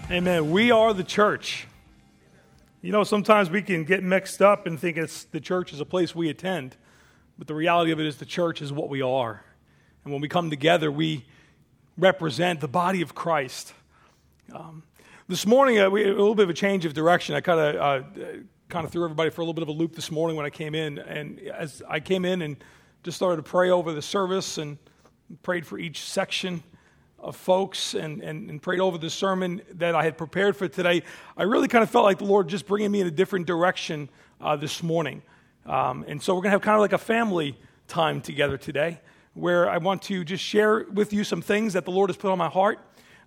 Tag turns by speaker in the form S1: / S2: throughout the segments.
S1: Amen. We are the church. You know, sometimes we can get mixed up and think the church is a place we attend, but the reality of it is the church is what we are. And when we come together, we represent the body of Christ. This morning, a little bit of a change of direction. I kind of threw everybody for a little bit of a loop this morning when I came in. And as I came in and just started to pray over the service and prayed for each section of folks and prayed over the sermon that I had prepared for today, I really kind of felt like the Lord just bringing me in a different direction this morning. And so we're going to have kind of like a family time together today where I want to just share with you some things that the Lord has put on my heart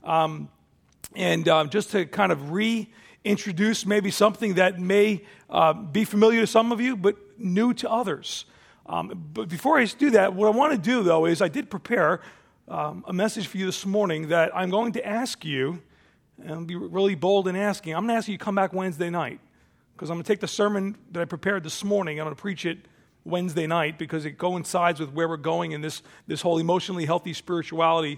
S1: and just to kind of reintroduce maybe something that may be familiar to some of you but new to others. But before I do that, what I want to do, though, is I did prepare a message for you this morning that I'm going to ask you, and I'll be really bold in asking. I'm going to ask you to come back Wednesday night because I'm going to take the sermon that I prepared this morning. I'm going to preach it Wednesday night because it coincides with where we're going in this whole emotionally healthy spirituality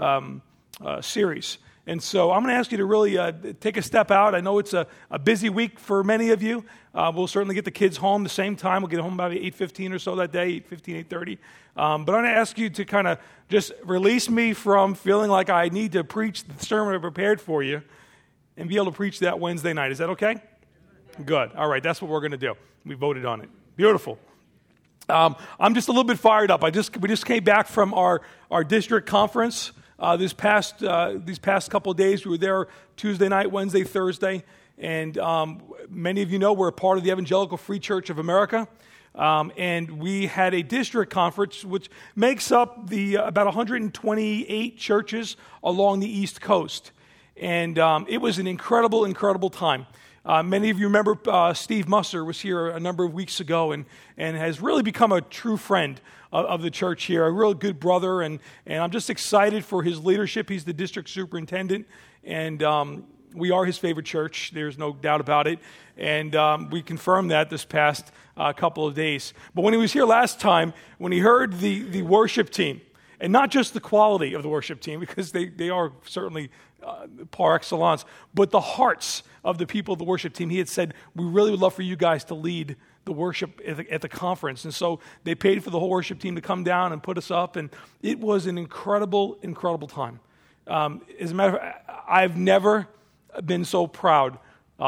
S1: series. And so I'm going to ask you to really take a step out. I know it's a busy week for many of you. We'll certainly get the kids home the same time. We'll get home about 8:15 or so that day, 8:15, 8:30. But I'm going to ask you to kind of just release me from feeling like I need to preach the sermon I prepared for you and be able to preach that Wednesday night. Is that okay? Good. All right, that's what we're going to do. We voted on it. Beautiful. I'm just a little bit fired up. We just came back from our district conference. These past couple of days, we were there Tuesday night, Wednesday, Thursday, and many of you know we're a part of the Evangelical Free Church of America, and we had a district conference which makes up about 128 churches along the East Coast, and it was an incredible time. Many of you remember Steve Musser was here a number of weeks ago and has really become a true friend of the church here, a real good brother, and I'm just excited for his leadership. He's the district superintendent, and we are his favorite church. There's no doubt about it, and we confirmed that this past couple of days. But when he was here last time, when he heard the worship team, and not just the quality of the worship team, because they are certainly par excellence, but the hearts of the people of the worship team, he had said, we really would love for you guys to lead the worship at the conference. And so they paid for the whole worship team to come down and put us up, and it was an incredible time. As a matter of fact, I've never been so proud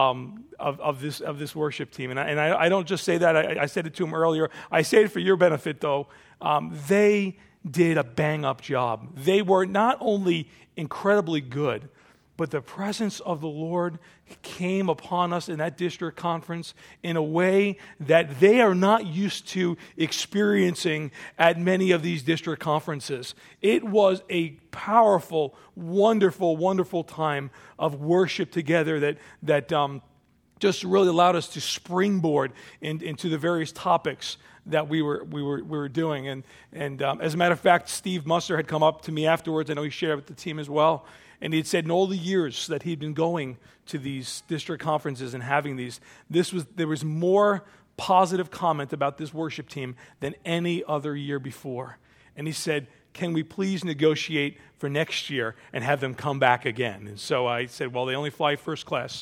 S1: of this worship team. And I don't just say that. I said it to him earlier. I say it for your benefit, though. They did a bang-up job. They were not only incredibly good, but the presence of the Lord came upon us in that district conference in a way that they are not used to experiencing at many of these district conferences. It was a powerful, wonderful time of worship together that just really allowed us to springboard into the various topics that we were doing. And as a matter of fact, Steve Musser had come up to me afterwards. I know he shared with the team as well. And he had said in all the years that he'd been going to these district conferences and having these, there was more positive comment about this worship team than any other year before. And he said, can we please negotiate for next year and have them come back again? And so I said, well, they only fly first class.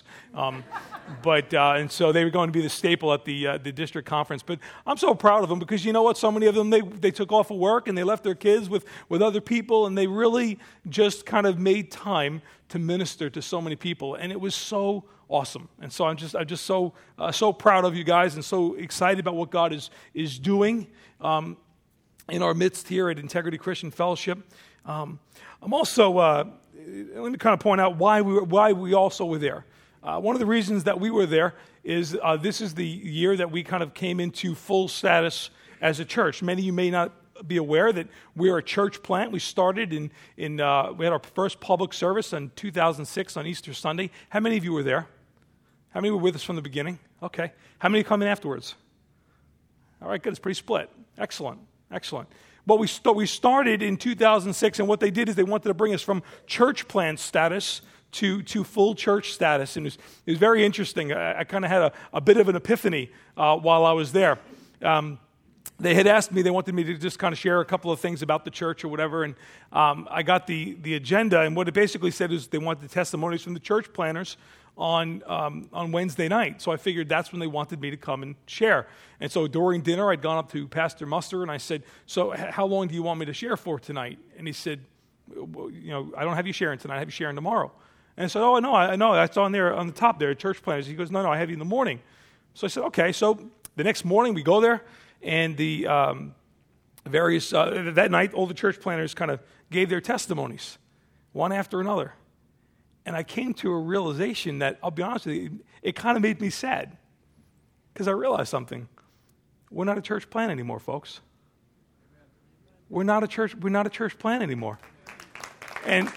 S1: And so they were going to be the staple at the district conference. But I'm so proud of them because you know what? So many of them, they took off of work and they left their kids with other people, and they really just kind of made time to minister to so many people. And it was so awesome. And so I'm just so proud of you guys and so excited about what God is doing in our midst here at Integrity Christian Fellowship. I'm also, let me kind of point out why we also were there. One of the reasons that we were there is this is the year that we kind of came into full status as a church. Many of you may not be aware that we're a church plant. We started we had our first public service in 2006 on Easter Sunday. How many of you were there? How many were with us from the beginning? Okay. How many come in afterwards? All right, good. It's pretty split. Excellent. But we started in 2006, and what they did is they wanted to bring us from church plant status to full church status, and it was very interesting. I kind of had a bit of an epiphany while I was there. they had asked me, they wanted me to just kind of share a couple of things about the church or whatever, and I got the agenda, and what it basically said is they wanted the testimonies from the church planners on Wednesday night. So I figured that's when they wanted me to come and share. And so during dinner, I'd gone up to Pastor Musser, and I said, so how long do you want me to share for tonight? And he said, well, I don't have you sharing tonight, I have you sharing tomorrow. And I said, oh, no, I know, that's on there, on the top there, church planners. He goes, no, I have you in the morning. So I said, okay. So the next morning we go there, and the that night, all the church planners kind of gave their testimonies, one after another. And I came to a realization that, I'll be honest with you, it kind of made me sad. Because I realized something. We're not a church plant anymore, folks. We're not a church plant anymore. And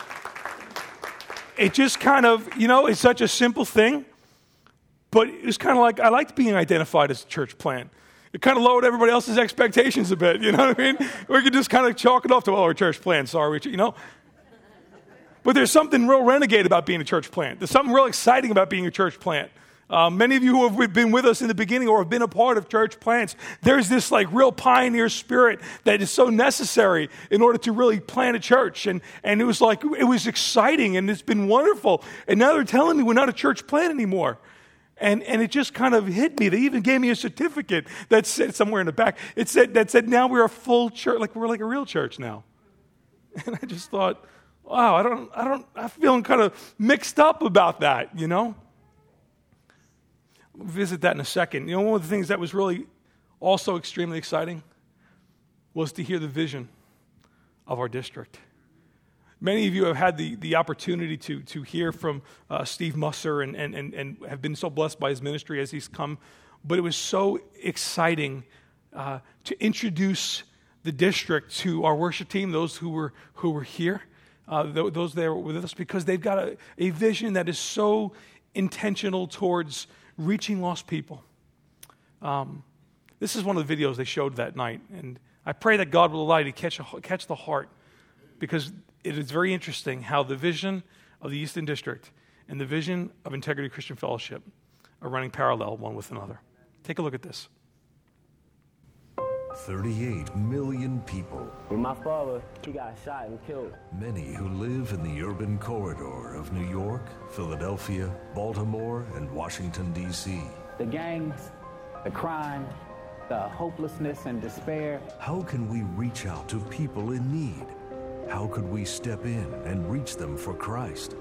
S1: it just kind of, it's such a simple thing, but it's kind of like, I liked being identified as a church plant. It kind of lowered everybody else's expectations a bit, you know what I mean? We could just kind of chalk it off to, we're a church plant, sorry, But there's something real renegade about being a church plant. There's something real exciting about being a church plant. Many of you who have been with us in the beginning or have been a part of church plants, there's this real pioneer spirit that is so necessary in order to really plant a church. And it was exciting, and it's been wonderful. And now they're telling me we're not a church plant anymore. And it just kind of hit me. They even gave me a certificate that said somewhere in the back. That said now we're a full church, we're like a real church now. And I just thought, wow, I'm feeling kind of mixed up about that, We'll visit that in a second. One of the things that was really also extremely exciting was to hear the vision of our district. Many of you have had the opportunity to hear from Steve Musser and have been so blessed by his ministry as he's come. But it was so exciting to introduce the district to our worship team, those who were here, those there with us, because they've got a vision that is so intentional towards reaching lost people. This is one of the videos they showed that night, and I pray that God will allow you to catch the heart, because it is very interesting how the vision of the Eastern District and the vision of Integrity Christian Fellowship are running parallel one with another. Take a look at this.
S2: 38 million people.
S3: With my father, he got shot and killed.
S2: Many who live in the urban corridor of New York, Philadelphia, Baltimore, and Washington, D.C.
S4: The gangs, the crime, the hopelessness and despair.
S2: How can we reach out to people in need? How could we step in and reach them for Christ?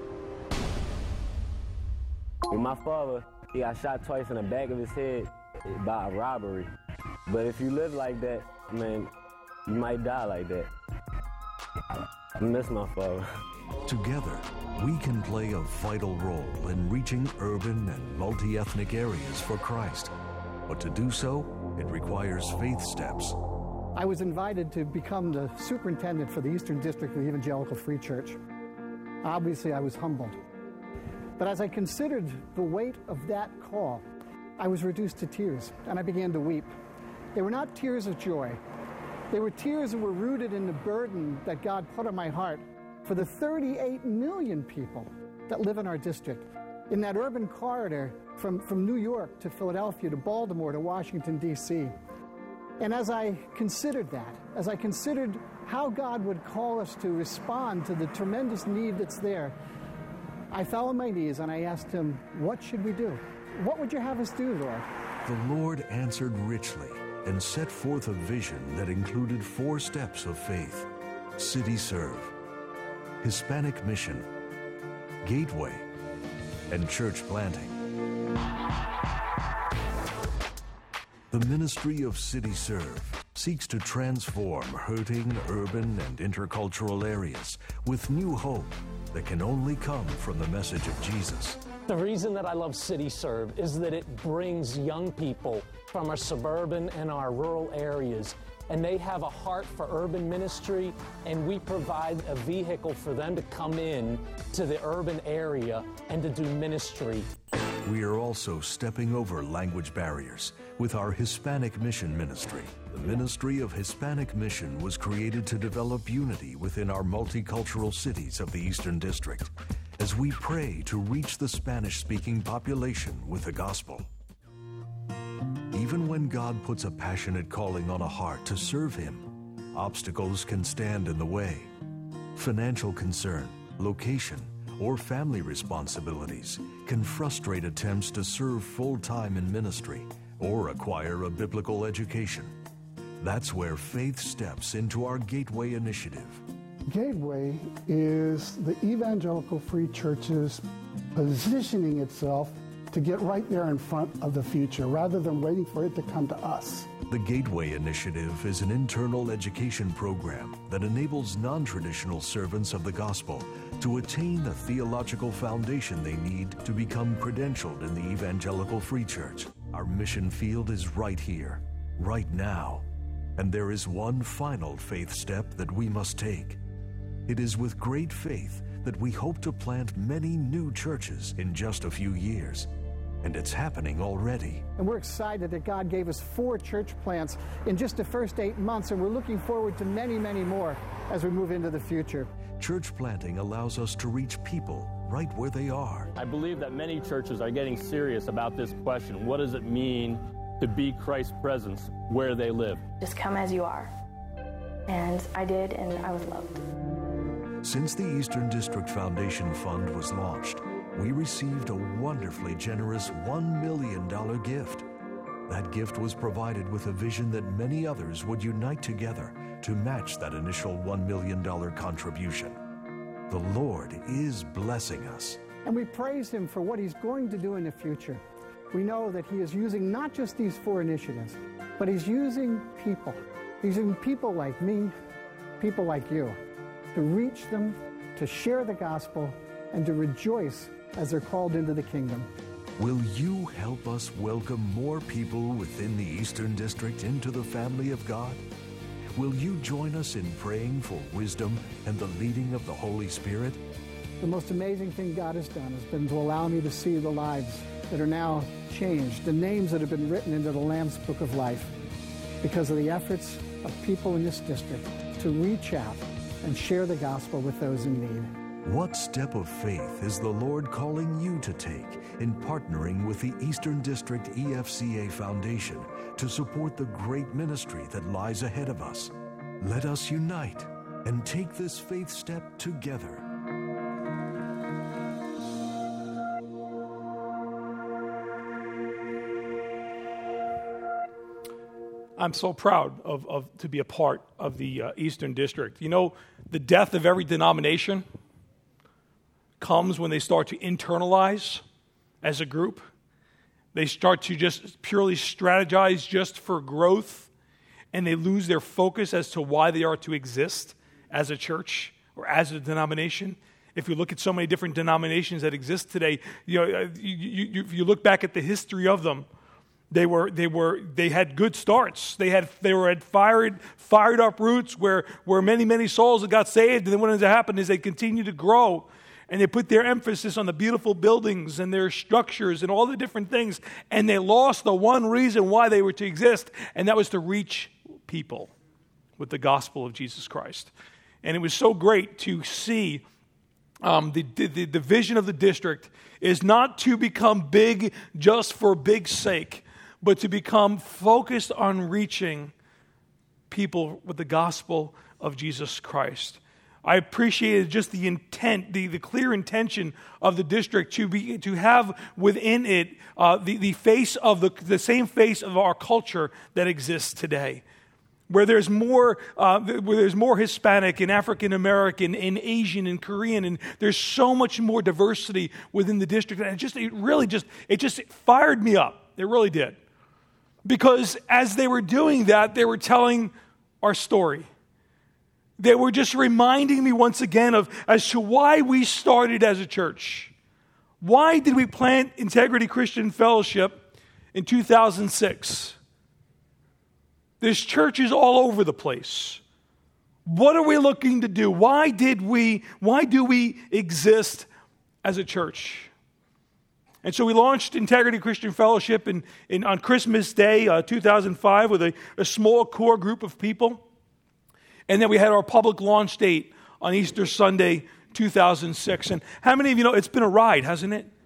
S3: With my father, he got shot twice in the back of his head by a robbery. But if you live like that, man, you might die like that. I miss my father.
S2: Together, we can play a vital role in reaching urban and multi-ethnic areas for Christ. But to do so, it requires faith steps.
S5: I was invited to become the superintendent for the Eastern District of the Evangelical Free Church. Obviously, I was humbled. But as I considered the weight of that call, I was reduced to tears, and I began to weep. They were not tears of joy. They were tears that were rooted in the burden that God put on my heart for the 38 million people that live in our district, in that urban corridor from New York to Philadelphia to Baltimore to Washington, D.C. And as I considered that, as I considered how God would call us to respond to the tremendous need that's there, I fell on my knees and I asked him, what should we do? What would you have us do, Lord?
S2: The Lord answered richly and set forth a vision that included 4 steps of faith: City Serve, Hispanic Mission, Gateway, and Church Planting. The ministry of City Serve seeks to transform hurting urban and intercultural areas with new hope that can only come from the message of Jesus.
S6: The reason that I love City Serve is that it brings young people from our suburban and our rural areas, and they have a heart for urban ministry, and we provide a vehicle for them to come in to the urban area and to do ministry.
S2: We are also stepping over language barriers with our Hispanic Mission Ministry. The Ministry of Hispanic Mission was created to develop unity within our multicultural cities of the Eastern District as we pray to reach the Spanish-speaking population with the gospel. Even Even when God puts a passionate calling on a heart to serve Him, obstacles can stand in the way. Financial concern, location, or family responsibilities can frustrate attempts to serve full-time in ministry or acquire a biblical education. That's where faith steps into our Gateway initiative.
S5: Gateway is the Evangelical Free Church's positioning itself to get right there in front of the future rather than waiting for it to come to us.
S2: The Gateway Initiative is an internal education program that enables non-traditional servants of the gospel to attain the theological foundation they need to become credentialed in the Evangelical Free Church. Our mission field is right here, right now. And there is one final faith step that we must take. It is with great faith that we hope to plant many new churches in just a few years. And it's happening already.
S5: And we're excited that God gave us 4 church plants in just the first 8 months, and we're looking forward to many, many more as we move into the future.
S2: Church planting allows us to reach people right where they are.
S7: I believe that many churches are getting serious about this question. What does it mean to be Christ's presence where they live?
S8: Just come as you are. And I did, and I was loved.
S2: Since the Eastern District Foundation Fund was launched, we received a wonderfully generous $1 million gift. That gift was provided with a vision that many others would unite together to match that initial $1 million contribution. The Lord is blessing us.
S5: And we praise Him for what He's going to do in the future. We know that He is using not just these 4 initiatives, but He's using people. He's using people like me, people like you, to reach them, to share the gospel, and to rejoice as they're called into the kingdom.
S2: Will you help us welcome more people within the Eastern District into the family of God? Will you join us in praying for wisdom and the leading of the Holy Spirit?
S5: The most amazing thing God has done has been to allow me to see the lives that are now changed, the names that have been written into the Lamb's Book of Life, because of the efforts of people in this district to reach out and share the gospel with those in need.
S2: What step of faith is the Lord calling you to take in partnering with the Eastern District EFCA Foundation to support the great ministry that lies ahead of us? Let us unite and take this faith step together.
S1: I'm so proud of to be a part of the Eastern District. You know, the death of every denomination comes when they start to internalize as a group. They start to just purely strategize just for growth, and they lose their focus as to why they are to exist as a church or as a denomination. If you look at so many different denominations that exist today, if you look back at the history of them, they had good starts. They had fired up roots where many souls that got saved, and then what ends up happening is they continue to grow. And they put their emphasis on the beautiful buildings and their structures and all the different things. And they lost the one reason why they were to exist, and that was to reach people with the gospel of Jesus Christ. And it was so great to see the vision of the district is not to become big just for big's sake, but to become focused on reaching people with the gospel of Jesus Christ. I appreciated just the intent, the clear intention of the district to have within it the face of the same face of our culture that exists today, where there's more Hispanic and African American and Asian and Korean, and there's so much more diversity within the district, and it just fired me up. It really did, because as they were doing that, they were telling our story. They were just reminding me once again as to why we started as a church. Why did we plant Integrity Christian Fellowship in 2006? There's churches all over the place. What are we looking to do? Why do we exist as a church? And so we launched Integrity Christian Fellowship on Christmas Day 2005 with a small core group of people. And then we had our public launch date on Easter Sunday, 2006. And how many of you know it's been a ride, hasn't it?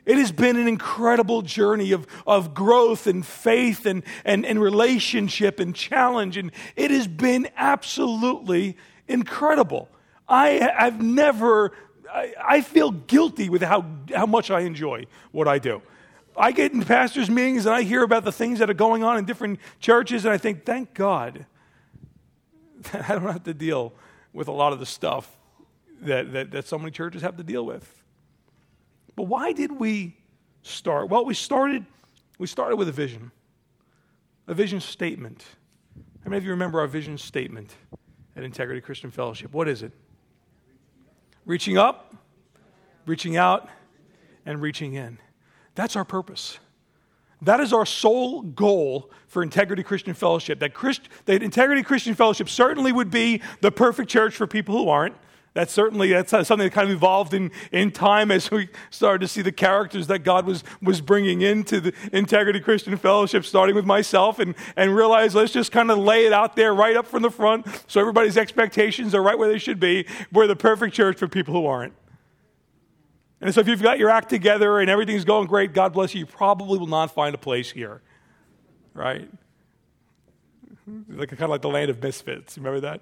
S1: It has been an incredible journey of growth and faith and relationship and challenge, and it has been absolutely incredible. I feel guilty with how much I enjoy what I do. I get in pastors' meetings and I hear about the things that are going on in different churches, and I think, thank God that I don't have to deal with a lot of the stuff that so many churches have to deal with. But why did we start? Well, we started with a vision statement. How many of you remember our vision statement at Integrity Christian Fellowship? What is it? Reaching up, reaching out, and reaching in. That's our purpose. That is our sole goal for Integrity Christian Fellowship. That Integrity Christian Fellowship certainly would be the perfect church for people who aren't. That's something that kind of evolved in time as we started to see the characters that God was bringing into the Integrity Christian Fellowship, starting with myself, and realize let's just kind of lay it out there right up from the front so everybody's expectations are right where they should be. We're the perfect church for people who aren't. And so if you've got your act together and everything's going great, God bless you, you probably will not find a place here, right? Kind of like the land of misfits. Remember that?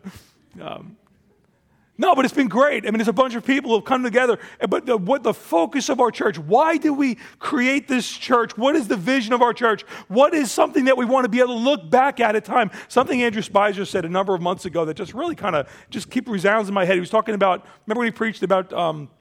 S1: No, but it's been great. I mean, there's a bunch of people who have come together. But what the focus of our church, why do we create this church? What is the vision of our church? What is something that we want to be able to look back at time? Something Andrew Spicer said a number of months ago that just really kind of just keep resounds in my head. He was talking about, remember when he preached about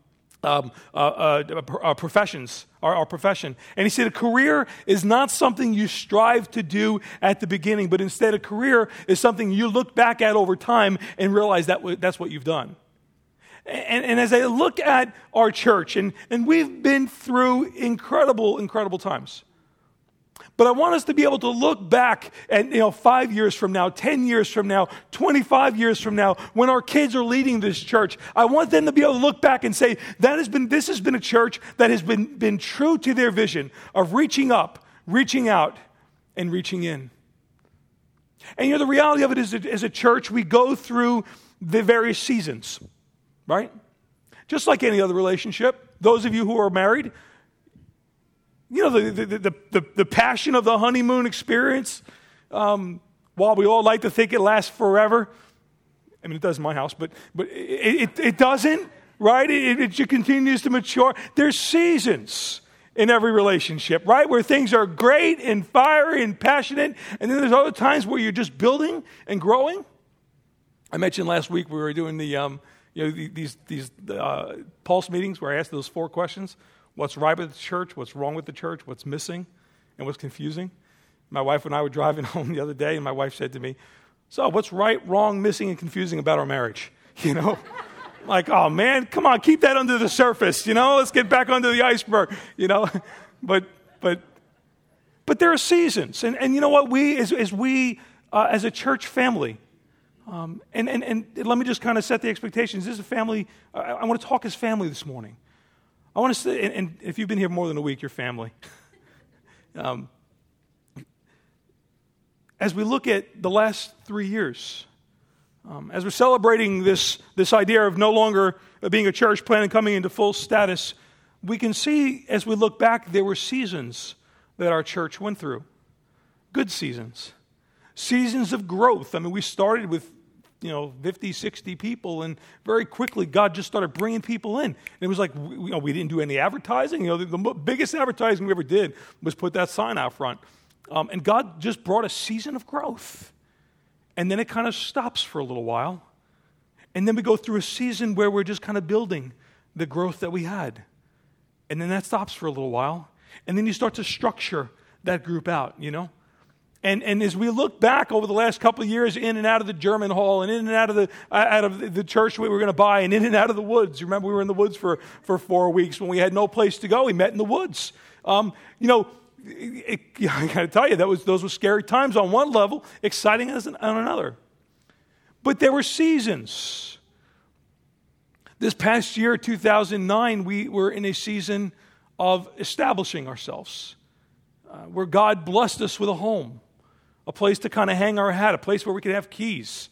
S1: professions, our profession. And he said a career is not something you strive to do at the beginning, but instead a career is something you look back at over time and realize that's what you've done. And as I look at our church, and we've been through incredible times. But I want us to be able to look back at 5 years from now, 10 years from now, 25 years from now, when our kids are leading this church. I want them to be able to look back and say, this has been a church that has been true to their vision of reaching up, reaching out, and reaching in. And the reality of it is that as a church, we go through the various seasons, right? Just like any other relationship. Those of you who are married, the passion of the honeymoon experience, while we all like to think it lasts forever. I mean, it does in my house, but it doesn't, right? It continues to mature. There's seasons in every relationship, right? Where things are great and fiery and passionate, and then there's other times where you're just building and growing. I mentioned last week we were doing these pulse meetings where I asked those 4 questions. What's right with the church, what's wrong with the church, what's missing, and what's confusing. My wife and I were driving home the other day, and my wife said to me, so what's right, wrong, missing, and confusing about our marriage? Like, oh man, come on, keep that under the surface, let's get back under the iceberg, But there are seasons, and you know what, we, as a church family, and let me just kind of set the expectations. This is a family, I want to talk as family this morning. I want to say, and if you've been here more than a week, you're family. As we look at the last 3 years, as we're celebrating this idea of no longer being a church plan and coming into full status, we can see as we look back, there were seasons that our church went through. Good seasons. Seasons of growth. I mean, we started with 50, 60 people, and very quickly God just started bringing people in. And it was like, we didn't do any advertising. The biggest advertising we ever did was put that sign out front. And God just brought a season of growth. And then it kind of stops for a little while. And then we go through a season where we're just kind of building the growth that we had. And then that stops for a little while. And then you start to structure that group out, And as we look back over the last couple of years, in and out of the German hall, and in and out of the church we were going to buy, and in and out of the woods. You remember we were in the woods for 4 weeks when we had no place to go. We met in the woods. I got to tell you, those were scary times on one level, exciting on another. But there were seasons. This past year, 2009, we were in a season of establishing ourselves, where God blessed us with a home. A place to kind of hang our hat, a place where we could have keys.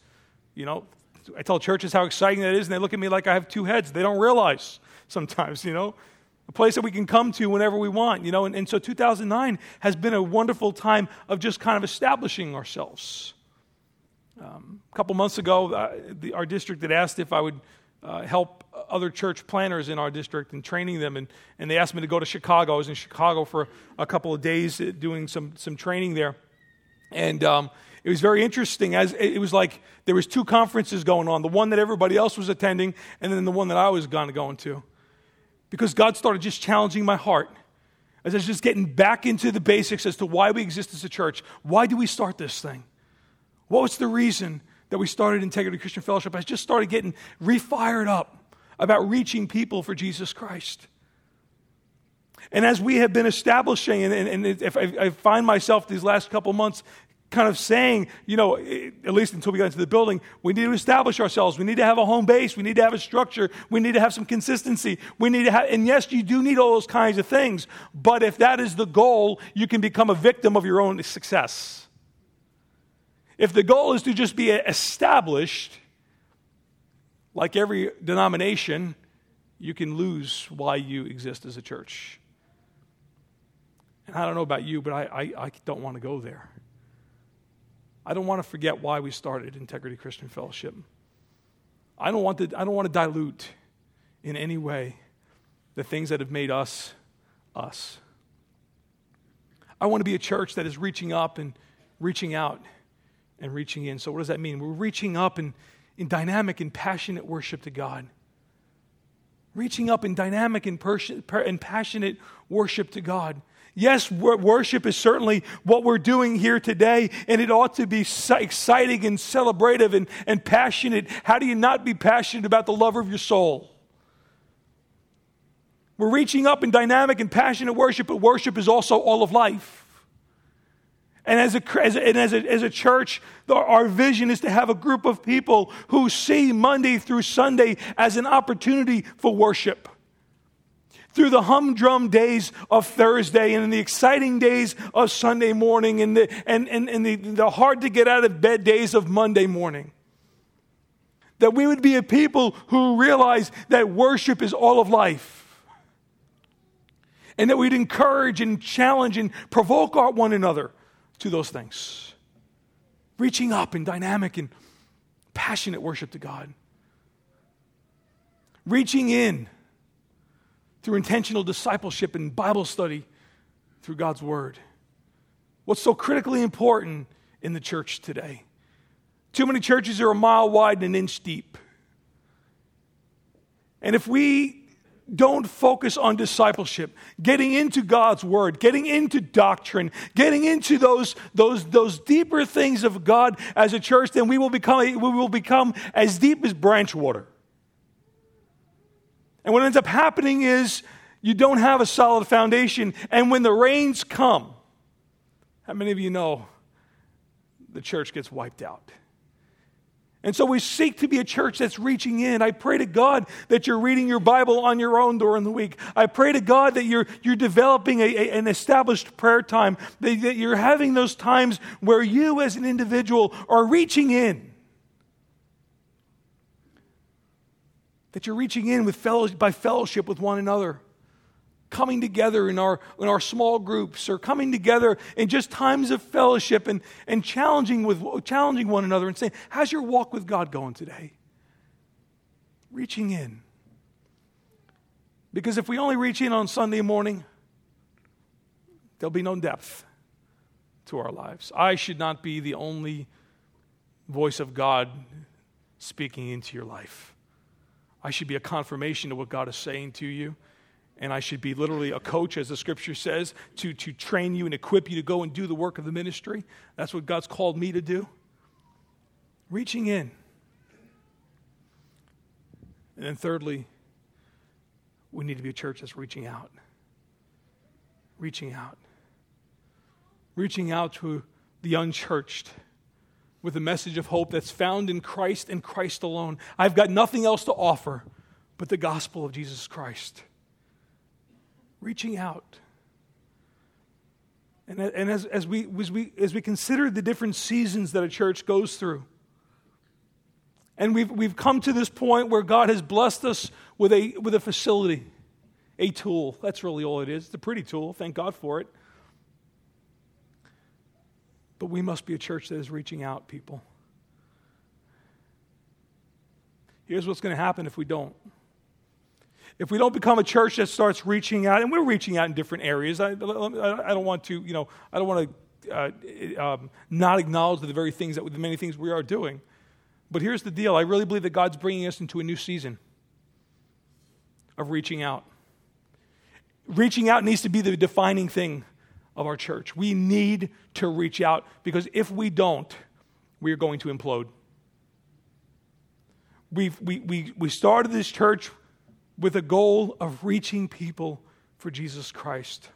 S1: I tell churches how exciting that is, and they look at me like I have 2 heads. They don't realize sometimes, a place that we can come to whenever we want, you know. And so 2009 has been a wonderful time of just kind of establishing ourselves. A couple months ago, our district had asked if I would help other church planners in our district and training them, and they asked me to go to Chicago. I was in Chicago for a couple of days doing some training there, and it was very interesting. As it was like there was two conferences going on, the one that everybody else was attending, and then the one that I was going to. Because God started just challenging my heart as I was just getting back into the basics as to why we exist as a church. Why do we start this thing? What was the reason that we started Integrity Christian Fellowship? I just started getting refired up about reaching people for Jesus Christ. And as we have been establishing, and if I find myself these last couple months kind of saying, you know, at least until we got into the building, we need to establish ourselves. We need to have a home base. We need to have a structure. We need to have some consistency. We need to have, and yes, you do need all those kinds of things. But if that is the goal, you can become a victim of your own success. If the goal is to just be established, like every denomination, you can lose why you exist as a church. And I don't know about you, but I don't want to go there. I don't want to forget why we started Integrity Christian Fellowship. I don't want to dilute in any way the things that have made us, us. I want to be a church that is reaching up and reaching out and reaching in. So what does that mean? We're reaching up in dynamic and passionate worship to God. Reaching up in dynamic and passionate worship to God. Yes, worship is certainly what we're doing here today, and it ought to be exciting and celebrative and passionate. How do you not be passionate about the lover of your soul? We're reaching up in dynamic and passionate worship, but worship is also all of life. And as a church, our vision is to have a group of people who see Monday through Sunday as an opportunity for worship. Through the humdrum days of Thursday and in the exciting days of Sunday morning and the hard to get out of bed days of Monday morning. That we would be a people who realize that worship is all of life. And that we'd encourage and challenge and provoke one another to those things. Reaching up in dynamic and passionate worship to God. Reaching in through intentional discipleship and Bible study through God's Word. What's so critically important in the church today? Too many churches are a mile wide and an inch deep. And if we don't focus on discipleship, getting into God's Word, getting into doctrine, getting into those deeper things of God as a church, then we will become as deep as branch water. And what ends up happening is you don't have a solid foundation. And when the rains come, how many of you know the church gets wiped out? And so we seek to be a church that's reaching in. I pray to God that you're reading your Bible on your own during the week. I pray to God that you're developing an established prayer time, that you're having those times where you as an individual are reaching in. That you're reaching in by fellowship with one another, coming together in our small groups, or coming together in just times of fellowship and challenging one another and saying, how's your walk with God going today? Reaching in. Because if we only reach in on Sunday morning, there'll be no depth to our lives. I should not be the only voice of God speaking into your life. I should be a confirmation of what God is saying to you. And I should be literally a coach, as the scripture says, to train you and equip you to go and do the work of the ministry. That's what God's called me to do. Reaching in. And then thirdly, we need to be a church that's reaching out. Reaching out. Reaching out to the unchurched with a message of hope that's found in Christ and Christ alone. I've got nothing else to offer but the gospel of Jesus Christ. Reaching out. And as we consider the different seasons that a church goes through, and we've come to this point where God has blessed us with a facility a tool. That's really all it is. It's a pretty tool. Thank God for it. But we must be a church that is reaching out, people. Here's what's going to happen if we don't. If we don't become a church that starts reaching out, and we're reaching out in different areas. I don't want to, I don't want to not acknowledge the very things the many things we are doing. But here's the deal. I really believe that God's bringing us into a new season of reaching out. Reaching out needs to be the defining thing of our church. We need to reach out, because if we don't, we are going to implode. We started this church with a goal of reaching people for Jesus Christ.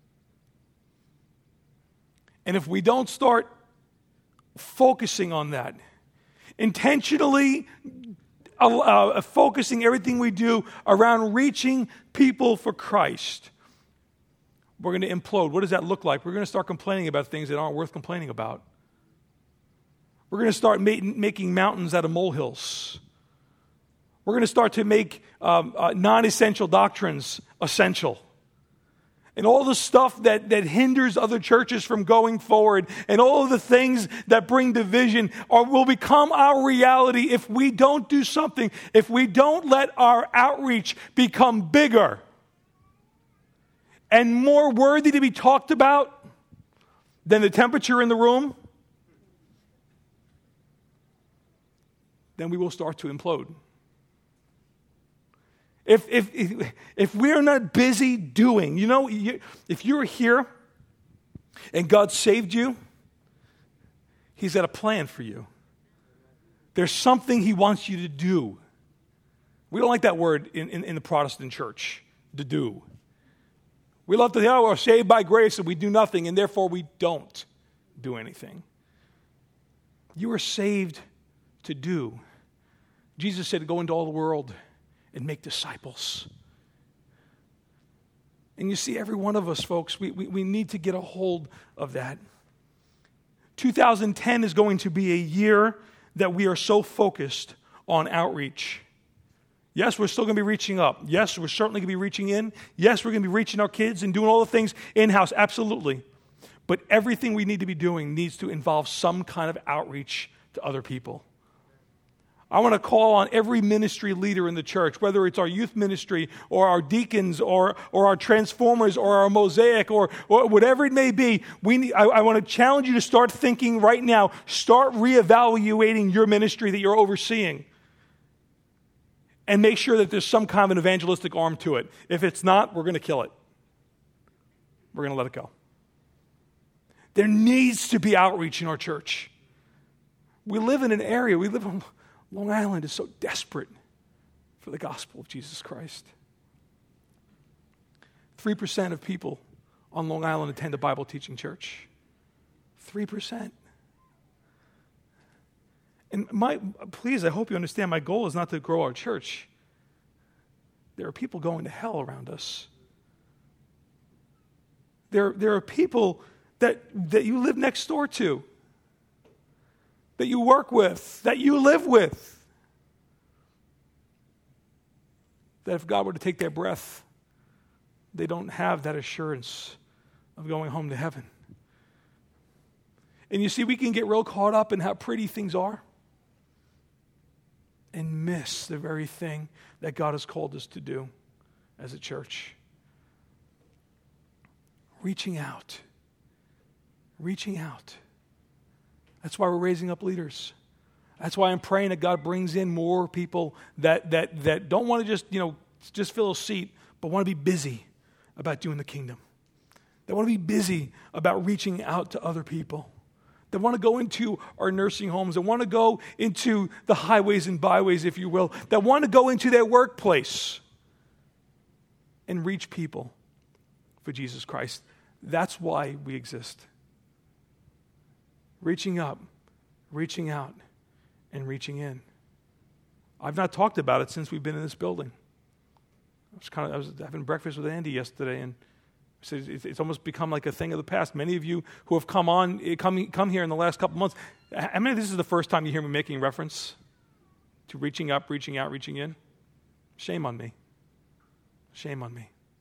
S1: And if we don't start focusing on that, intentionally focusing everything we do around reaching people for Christ, we're going to implode. What does that look like? We're going to start complaining about things that aren't worth complaining about. We're going to start making mountains out of molehills. We're going to start to make non-essential doctrines essential. And all the stuff that hinders other churches from going forward, and all of the things that bring division will become our reality if we don't do something, if we don't let our outreach become bigger and more worthy to be talked about than the temperature in the room. Then we will start to implode. If we're not busy doing, if you're here and God saved you, He's got a plan for you. There's something He wants you to do. We don't like that word in the Protestant church, to do. We love to say, we're saved by grace and we do nothing, and therefore we don't do anything. You were saved to do. Jesus said, go into all the world and make disciples. And you see, every one of us, folks, we need to get a hold of that. 2010 is going to be a year that we are so focused on outreach. Yes, we're still going to be reaching up. Yes, we're certainly going to be reaching in. Yes, we're going to be reaching our kids and doing all the things in-house, absolutely. But everything we need to be doing needs to involve some kind of outreach to other people. I want to call on every ministry leader in the church, whether it's our youth ministry or our deacons or our transformers or our mosaic or whatever it may be. I want to challenge you to start thinking right now. Start reevaluating your ministry that you're overseeing. And make sure that there's some kind of an evangelistic arm to it. If it's not, we're going to kill it. We're going to let it go. There needs to be outreach in our church. We live in an area, Long Island is so desperate for the gospel of Jesus Christ. 3% of people on Long Island attend a Bible teaching church. 3%. And please, I hope you understand, my goal is not to grow our church. There are people going to hell around us. There are people that you live next door to, that you work with, that you live with, that if God were to take their breath, they don't have that assurance of going home to heaven. And you see, we can get real caught up in how pretty things are and miss the very thing that God has called us to do as a church. Reaching out. Reaching out. That's why we're raising up leaders. That's why I'm praying that God brings in more people that don't want to just fill a seat, but want to be busy about doing the kingdom. They want to be busy about reaching out to other people. They want to go into our nursing homes. They want to go into the highways and byways, if you will. They want to go into their workplace and reach people for Jesus Christ. That's why we exist. Reaching up, reaching out, and reaching in. I've not talked about it since we've been in this building. I was having breakfast with Andy yesterday, and it's almost become like a thing of the past. Many of you who have come here in the last couple months, I mean, this is the first time you hear me making reference to reaching up, reaching out, reaching in. Shame on me. Shame on me.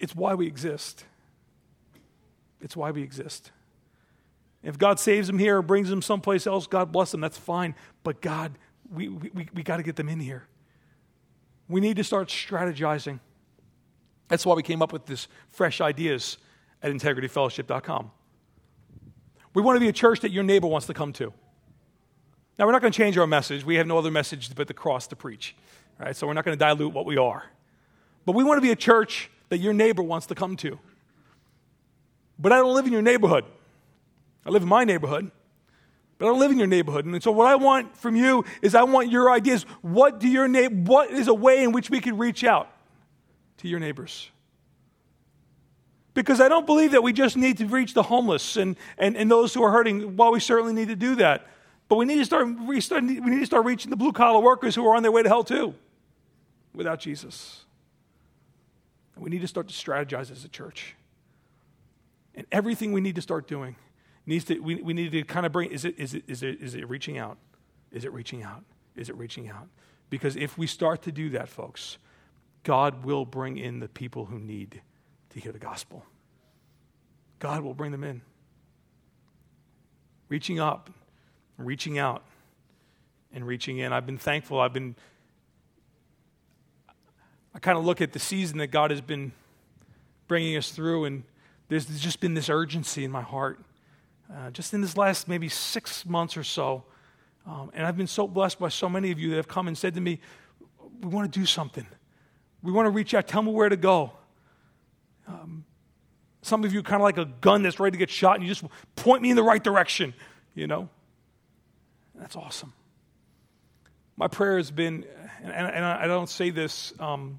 S1: It's why we exist. It's why we exist. If God saves them here or brings them someplace else, God bless them, that's fine. But God, we got to get them in here. We need to start strategizing. That's why we came up with this fresh ideas at integrityfellowship.com. We want to be a church that your neighbor wants to come to. Now, we're not going to change our message. We have no other message but the cross to preach. Right? So we're not going to dilute what we are. But we want to be a church that your neighbor wants to come to. But I don't live in your neighborhood. I live in my neighborhood, but I don't live in your neighborhood. And so what I want from you is I want your ideas. What is a way in which we can reach out to your neighbors? Because I don't believe that we just need to reach the homeless and those who are hurting. While we certainly need to do that, but we need to start reaching the blue-collar workers who are on their way to hell too, without Jesus. And we need to start to strategize as a church. And everything we need to start doing we need to kind of bring, is it reaching out? Is it reaching out? Is it reaching out? Because if we start to do that, folks, God will bring in the people who need to hear the gospel. God will bring them in. Reaching up, reaching out, and reaching in. I've been thankful. I kind of look at the season that God has been bringing us through, and there's just been this urgency in my heart. Just in this last maybe 6 months or so. And I've been so blessed by so many of you that have come and said to me, we want to do something. We want to reach out. Tell me where to go. Some of you kind of like a gun that's ready to get shot, and you just point me in the right direction, you know. That's awesome. My prayer has been, and I don't say this, to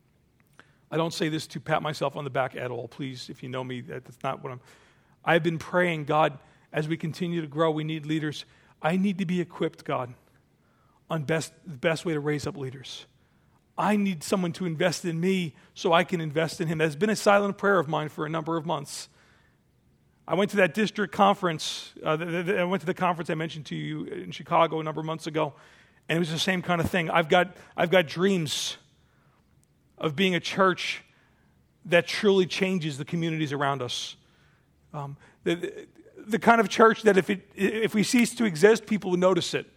S1: pat myself on the back at all. Please, if you know me, that's not what I've been praying, God, as we continue to grow, we need leaders. I need to be equipped, God, on the best way to raise up leaders. I need someone to invest in me so I can invest in him. That's been a silent prayer of mine for a number of months. I went to that district conference. I went to the conference I mentioned to you in Chicago a number of months ago, and it was the same kind of thing. I've got dreams of being a church that truly changes the communities around us. The kind of church that if we cease to exist, people will notice it.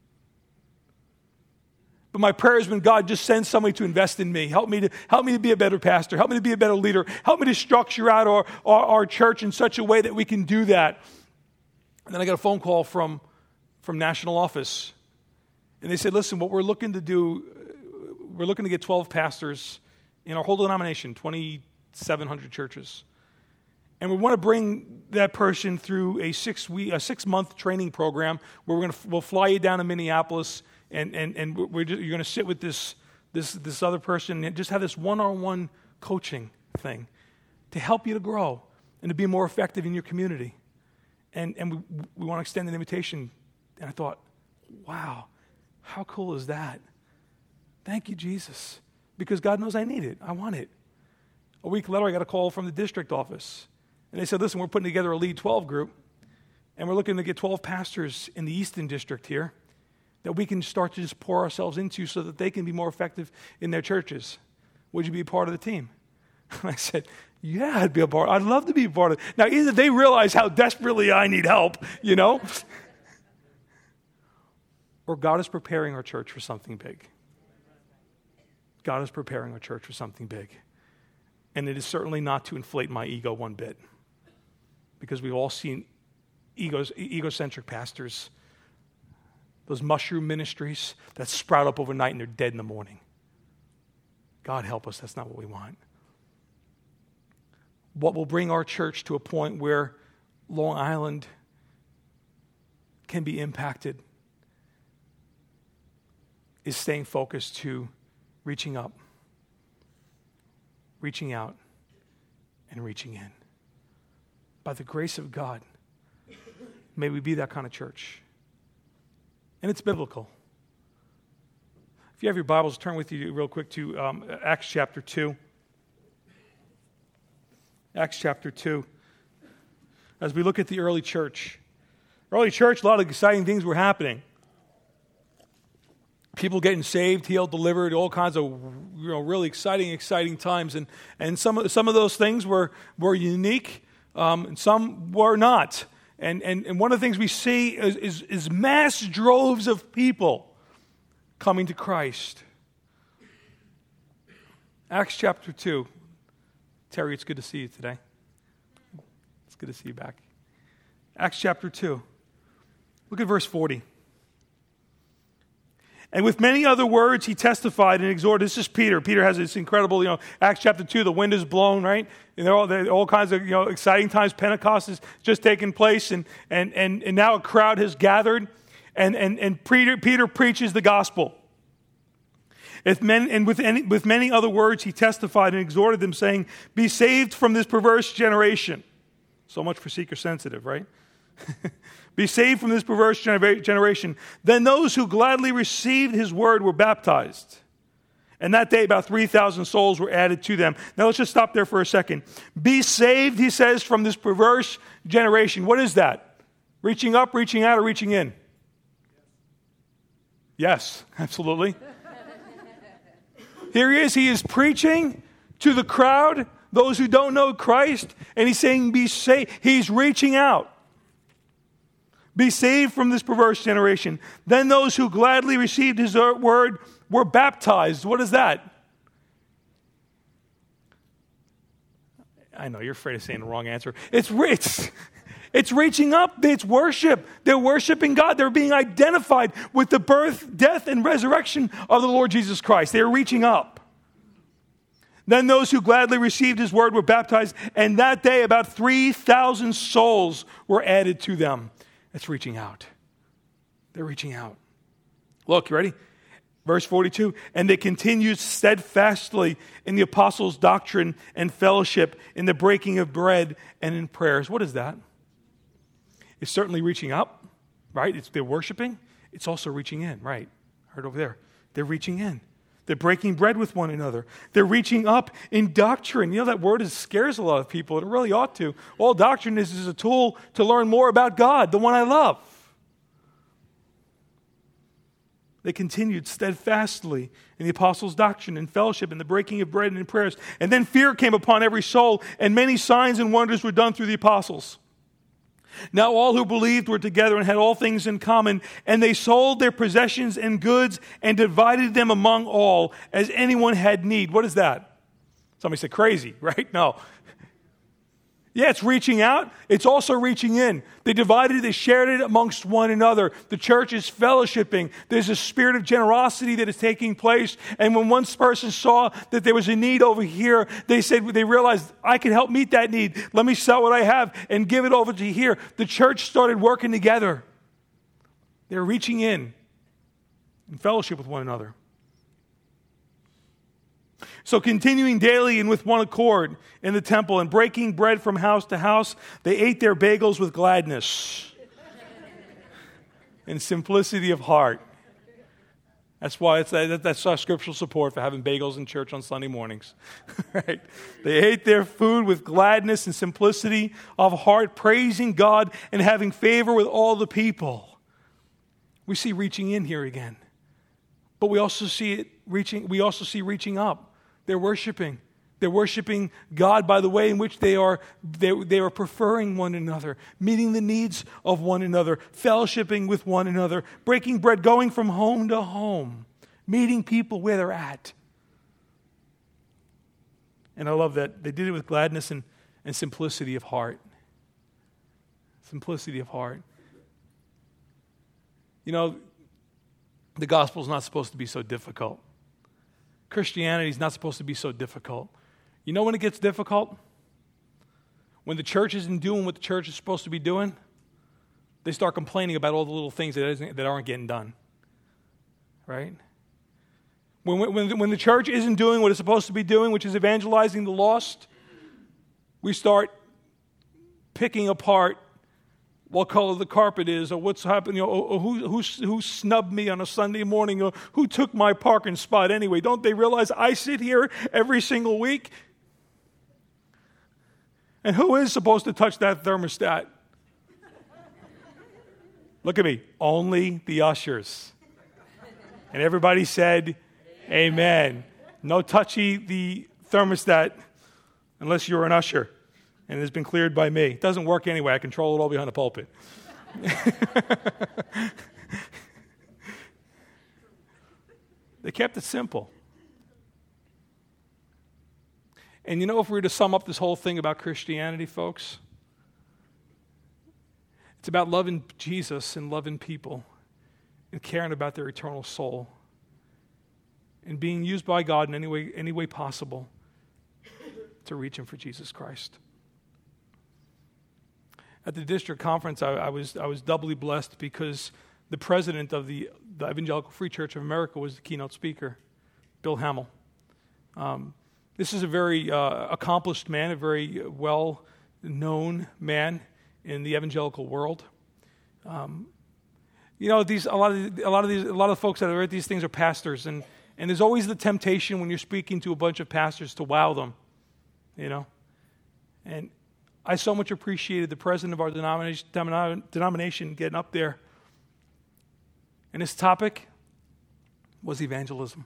S1: But my prayer is when God just sends somebody to invest in me, help me to be a better pastor, help me to be a better leader, help me to structure out our church in such a way that we can do that. And then I got a phone call from national office, and they said, listen, what we're looking to do, we're looking to get 12 pastors in our whole denomination, 2,700 churches. And we want to bring that person through a 6-month training program where we'll fly you down to Minneapolis, and you're going to sit with this other person and just have this one-on-one coaching thing to help you to grow and to be more effective in your community. And we want to extend an invitation. And I thought, wow, how cool is that? Thank you, Jesus, because God knows I need it. I want it. A week later, I got a call from the district office. And they said, listen, we're putting together a Lead 12 group, and we're looking to get 12 pastors in the Easton District here that we can start to just pour ourselves into so that they can be more effective in their churches. Would you be a part of the team? And I said, yeah, I'd be a part. I'd love to be a part of it. Now, either they realize how desperately I need help, you know, or God is preparing our church for something big. God is preparing our church for something big. And it is certainly not to inflate my ego one bit. Because we've all seen egocentric pastors, those mushroom ministries that sprout up overnight and they're dead in the morning. God help us, that's not what we want. What will bring our church to a point where Long Island can be impacted is staying focused to reaching up, reaching out, and reaching in. By the grace of God, may we be that kind of church. And it's biblical. If you have your Bibles, turn with you real quick to Acts chapter 2. Acts chapter 2. As we look at the early church. A lot of exciting things were happening. people getting saved, healed, delivered, all kinds of really exciting times. And some of those things were unique, and some were not. And one of the things we see is mass droves of people coming to Christ. Acts chapter 2. Terry, it's good to see you today. It's good to see you back. Acts chapter 2. Look at verse 40. And with many other words, he testified and exhorted. This is Peter. Peter has this incredible, Acts chapter 2, the wind is blown, right? And there are all kinds of, exciting times. Pentecost is just taking place, and now a crowd has gathered, and Peter preaches the gospel. With many other words, he testified and exhorted them, saying, "Be saved from this perverse generation." So much for seeker sensitive, right? Be saved from this perverse generation. Then those who gladly received his word were baptized. And that day about 3,000 souls were added to them. Now let's just stop there for a second. Be saved, he says, from this perverse generation. What is that? Reaching up, reaching out, or reaching in? Yes, absolutely. Here he is preaching to the crowd, those who don't know Christ, and he's saying be saved. He's reaching out. Be saved from this perverse generation. Then those who gladly received his word were baptized. What is that? I know, you're afraid of saying the wrong answer. It's reaching up. It's worship. They're worshiping God. They're being identified with the birth, death, and resurrection of the Lord Jesus Christ. They're reaching up. Then those who gladly received his word were baptized, and that day about 3,000 souls were added to them. It's reaching out. They're reaching out. Look, you ready? Verse 42, and they continued steadfastly in the apostles' doctrine and fellowship, in the breaking of bread and in prayers. What is that? It's certainly reaching up, right? They're worshiping. It's also reaching in, right? Heard over there. They're reaching in. They're breaking bread with one another. They're reaching up in doctrine. That word scares a lot of people, and it really ought to. All doctrine is a tool to learn more about God, the one I love. They continued steadfastly in the apostles' doctrine and fellowship and the breaking of bread and in prayers. And then fear came upon every soul, and many signs and wonders were done through the apostles. Now all who believed were together and had all things in common, and they sold their possessions and goods and divided them among all as anyone had need. What is that? Somebody said crazy, right? No. Yeah, it's reaching out. It's also reaching in. They divided it, they shared it amongst one another. The church is fellowshipping. There's a spirit of generosity that is taking place. And when one person saw that there was a need over here, they realized, I can help meet that need. Let me sell what I have and give it over to here. The church started working together. They're reaching in fellowship with one another. So continuing daily and with one accord in the temple and breaking bread from house to house, they ate their bagels with gladness and simplicity of heart. That's why that's our scriptural support for having bagels in church on Sunday mornings. Right? They ate their food with gladness and simplicity of heart, praising God and having favor with all the people. We see reaching in here again. But we also see reaching up. They're worshiping. They're worshiping God by the way in which they are preferring one another, meeting the needs of one another, fellowshipping with one another, breaking bread, going from home to home, meeting people where they're at. And I love that they did it with gladness and simplicity of heart. Simplicity of heart. The gospel is not supposed to be so difficult. Christianity is not supposed to be so difficult. You know when it gets difficult? When the church isn't doing what the church is supposed to be doing, they start complaining about all the little things that aren't getting done. Right? When the church isn't doing what it's supposed to be doing, which is evangelizing the lost, we start picking apart what color the carpet is, or what's happening, or who snubbed me on a Sunday morning, or who took my parking spot anyway. Don't they realize I sit here every single week? And who is supposed to touch that thermostat? Look at me. Only the ushers. And everybody said, amen. No touchy the thermostat unless you're an usher. And it's been cleared by me. It doesn't work anyway. I control it all behind the pulpit. They kept it simple. And you know, if we were to sum up this whole thing about Christianity, folks, it's about loving Jesus and loving people and caring about their eternal soul and being used by God in any way possible to reach Him for Jesus Christ. At the district conference, I was doubly blessed because the president of the Evangelical Free Church of America was the keynote speaker, Bill Hamel. This is a very accomplished man, a very well-known man in the evangelical world. You know, a lot of folks that are at these things are pastors, and there's always the temptation when you're speaking to a bunch of pastors to wow them, you know. And I so much appreciated the president of our denomination getting up there, and his topic was evangelism.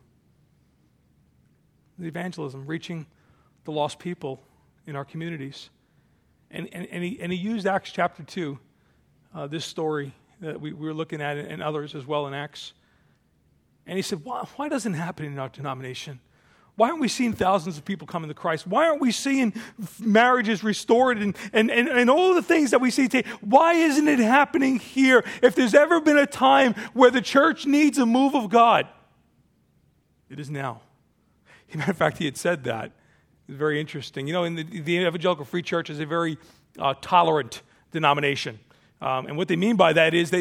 S1: The evangelism, reaching the lost people in our communities. And he used Acts chapter 2, this story that we were looking at, and others as well in Acts. And he said, why doesn't it happen in our denomination? Why aren't we seeing thousands of people coming to Christ? Why aren't we seeing marriages restored and all the things that we see today? Why isn't it happening here? If there's ever been a time where the church needs a move of God, it is now. As a matter of fact, he had said that. It's very interesting. You know, in the Evangelical Free Church is a very tolerant denomination. And what they mean by that is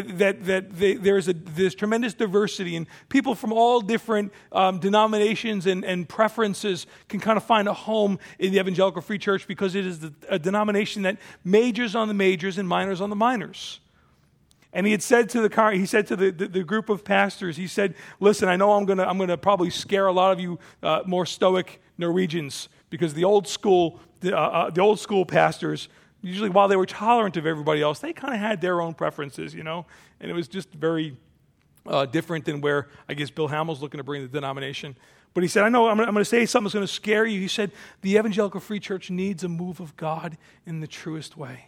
S1: there's tremendous diversity, and people from all different denominations and preferences can kind of find a home in the Evangelical Free Church because it is a denomination that majors on the majors and minors on the minors. And he said to the group of pastors, he said, "Listen, I know I'm gonna probably scare a lot of you more stoic Norwegians, because the old school pastors, usually while they were tolerant of everybody else, they kind of had their own preferences, you know, and it was just very different than where I guess Bill Hamel's looking to bring the denomination." But he said, "I know I'm going to say something that's going to scare you." He said, "The Evangelical Free Church needs a move of God in the truest way."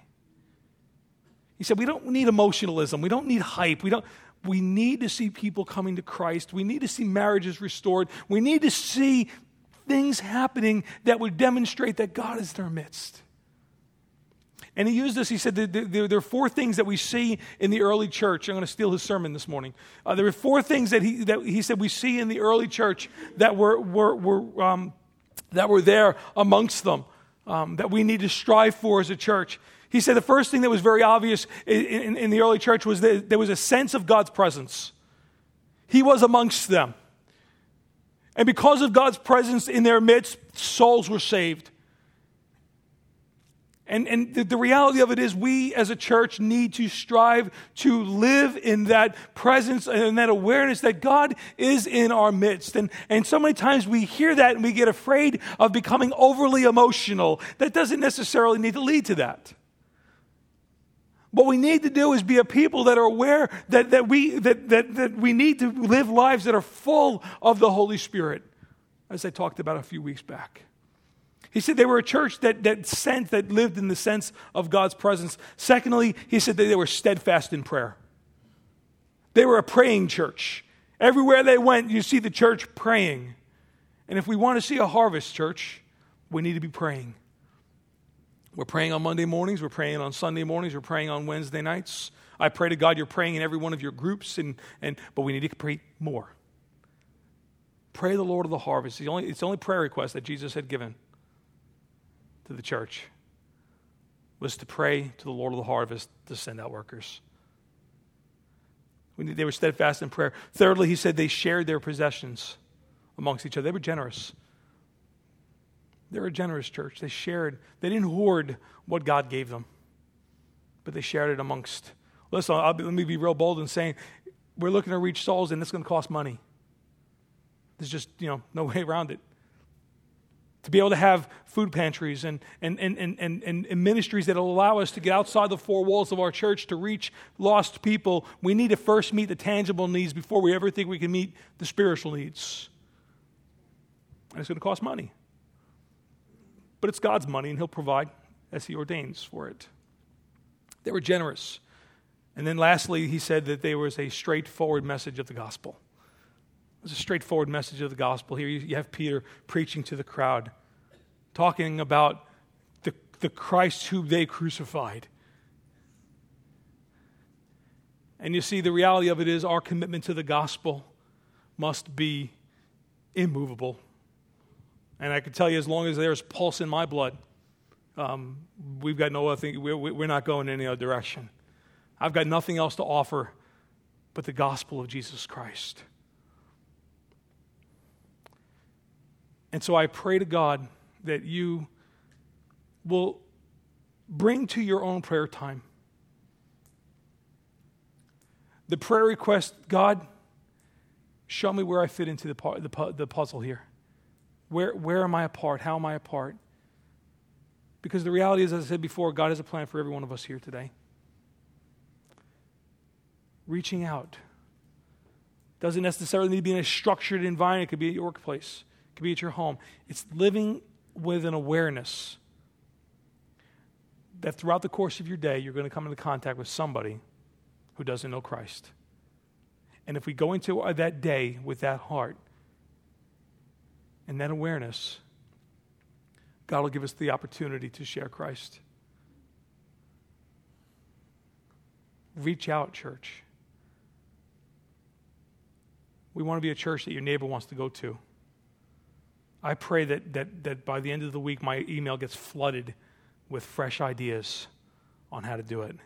S1: He said, "We don't need emotionalism. We don't need hype. We need to see people coming to Christ. We need to see marriages restored. We need to see things happening that would demonstrate that God is in our midst." And he used this. He said there are four things that we see in the early church. I'm going to steal his sermon this morning. There were four things that he said we see in the early church that were there amongst them, that we need to strive for as a church. He said the first thing that was very obvious in the early church was that there was a sense of God's presence. He was amongst them. And because of God's presence in their midst, souls were saved. And the reality of it is we as a church need to strive to live in that presence and that awareness that God is in our midst. And so many times we hear that and we get afraid of becoming overly emotional. That doesn't necessarily need to lead to that. What we need to do is be a people that are aware that we need to live lives that are full of the Holy Spirit, as I talked about a few weeks back. He said they were a church that lived in the sense of God's presence. Secondly, he said that they were steadfast in prayer. They were a praying church. Everywhere they went, you see the church praying. And if we want to see a harvest, church, we need to be praying. We're praying on Monday mornings. We're praying on Sunday mornings. We're praying on Wednesday nights. I pray to God you're praying in every one of your groups, but we need to pray more. Pray the Lord of the harvest. It's the only prayer request that Jesus had given to the church was to pray to the Lord of the harvest to send out workers. They were steadfast in prayer. Thirdly, he said they shared their possessions amongst each other. They were generous. They were a generous church. They shared. They didn't hoard what God gave them, but they shared it amongst. Listen, let me be real bold in saying we're looking to reach souls, and it's going to cost money. There's just no way around it. to be able to have food pantries and ministries that allow us to get outside the four walls of our church to reach lost people, we need to first meet the tangible needs before we ever think we can meet the spiritual needs. And it's going to cost money. But it's God's money, and He'll provide as He ordains for it. They were generous. And then lastly, he said that there was a straightforward message of the gospel. There's a straightforward message of the gospel. Here you have Peter preaching to the crowd, talking about the Christ who they crucified. And you see, the reality of it is our commitment to the gospel must be immovable. And I can tell you, as long as there's pulse in my blood, we've got no other thing. We're not going in any other direction. I've got nothing else to offer but the gospel of Jesus Christ. And so I pray to God that you will bring to your own prayer time the prayer request, God, show me where I fit into the puzzle here. Where am I a part? How am I a part? Because the reality is, as I said before, God has a plan for every one of us here today. Reaching out doesn't necessarily need to be in a structured environment. It could be at your workplace. It could be at your home. It's living with an awareness that throughout the course of your day, you're going to come into contact with somebody who doesn't know Christ. And if we go into that day with that heart and that awareness, God will give us the opportunity to share Christ. Reach out, church. We want to be a church that your neighbor wants to go to. I pray that by the end of the week, my email gets flooded with fresh ideas on how to do it.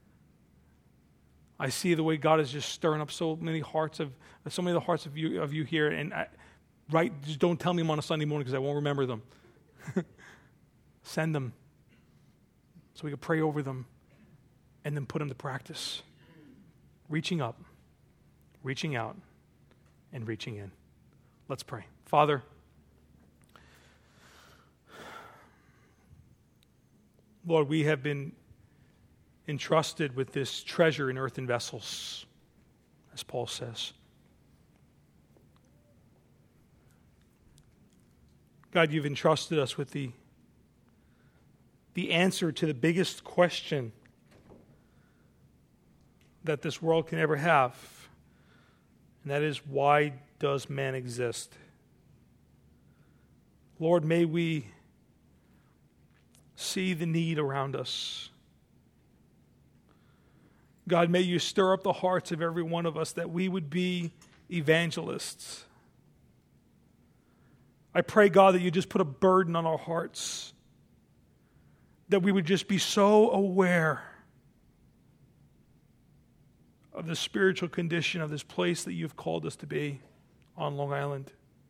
S1: I see the way God is just stirring up so many of the hearts of you here. And just don't tell me them on a Sunday morning because I won't remember them. Send them so we can pray over them and then put them to practice. Reaching up, reaching out, and reaching in. Let's pray. Father, Lord, we have been entrusted with this treasure in earthen vessels, as Paul says. God, you've entrusted us with the answer to the biggest question that this world can ever have. And that is, why does man exist? Lord, may we see the need around us. God, may you stir up the hearts of every one of us that we would be evangelists. I pray, God, that you just put a burden on our hearts, that we would just be so aware of the spiritual condition of this place that you've called us to be on Long Island.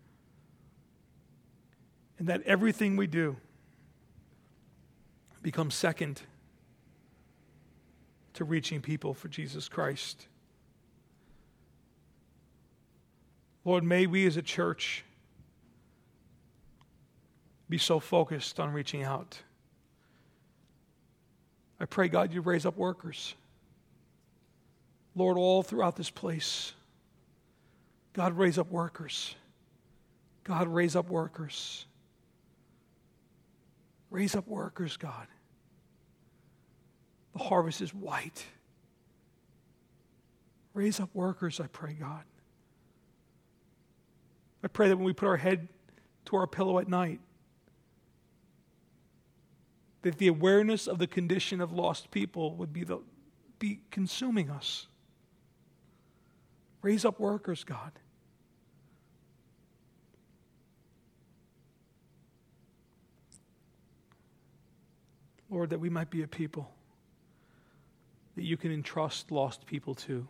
S1: And that everything we do becomes second to reaching people for Jesus Christ. Lord, may we as a church be so focused on reaching out. I pray, God, you raise up workers. Lord, all throughout this place, God, raise up workers. God, raise up workers. Raise up workers, God. The harvest is white. Raise up workers, I pray, God. I pray that when we put our head to our pillow at night, that the awareness of the condition of lost people would be consuming us. Raise up workers, God. Lord, that we might be a people that you can entrust lost people to.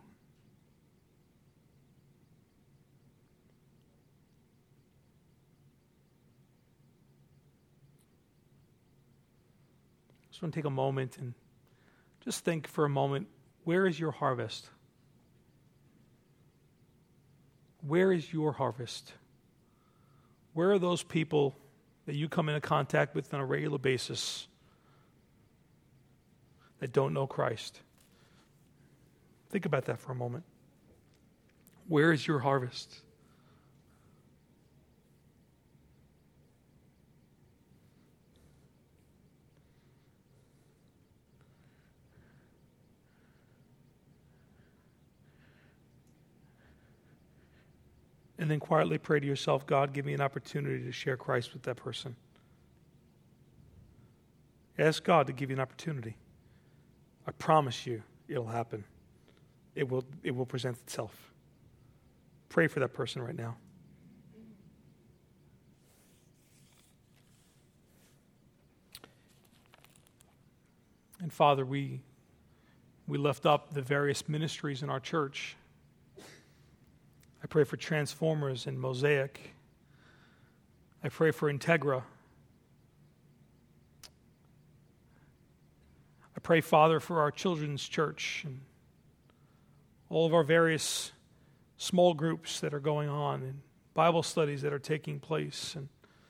S1: I just want to take a moment and just think for a moment, where is your harvest? Where is your harvest? Where are those people that you come into contact with on a regular basis that don't know Christ. Think about that for a moment. Where is your harvest? And then quietly pray to yourself, God, give me an opportunity to share Christ with that person. Ask God to give you an opportunity. I promise you it'll happen. It will present itself. Pray for that person right now. And Father, we lift up the various ministries in our church. I pray for Transformers and Mosaic. I pray for Integra. I pray, Father, for our children's church and all of our various small groups that are going on and Bible studies that are taking place, and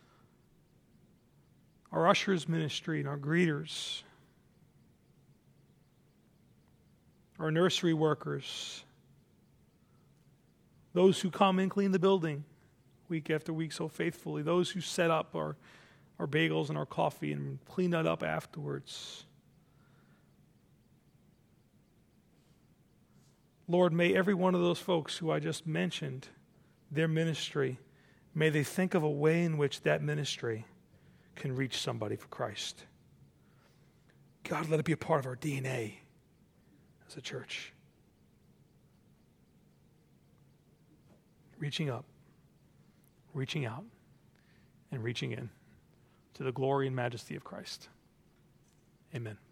S1: our ushers ministry and our greeters, our nursery workers, those who come and clean the building week after week so faithfully, those who set up our bagels and our coffee and clean that up afterwards. Lord, may every one of those folks who I just mentioned, their ministry, may they think of a way in which that ministry can reach somebody for Christ. God, let it be a part of our DNA as a church. Reaching up, reaching out, and reaching in to the glory and majesty of Christ. Amen.